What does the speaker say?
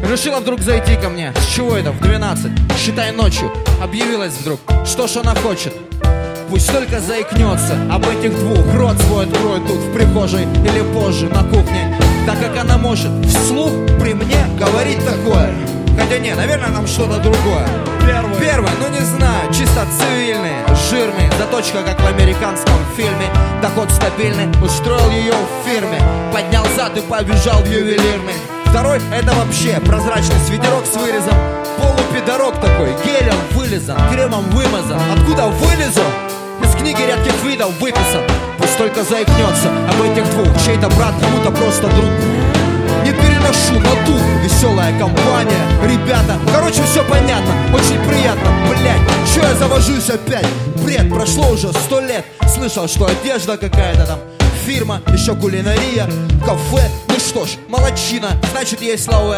решила вдруг зайти ко мне. С чего это в 12, считай ночью, объявилась вдруг. Что ж она хочет? Пусть только заикнется об этих двух. Рот свой откроет тут в прихожей или позже на кухне. Так как она может вслух при мне говорить такое. Хотя не, наверное, нам что-то другое. Первое, ну не знаю, чисто цивильный, жирный, заточка, как в американском фильме. Доход стабильный, устроил ее в фирме. Поднял зад и побежал в ювелирный. Второй, это вообще прозрачный свитерок с вырезом. Полупидорок такой, гелем вылизан, кремом вымазан. Откуда вылезу? Из книги редких видов выписан. Пусть только заикнется об этих двух. Чей-то брат, кому-то просто друг. Не переношу на дух. Веселая компания, ребята. Короче, все понятно, очень приятно. Блять, че я завожусь опять? Бред, прошло уже 100 лет. Слышал, что одежда какая-то там, фирма, еще кулинария, кафе. Ну что ж, молодчина, значит есть лауэ.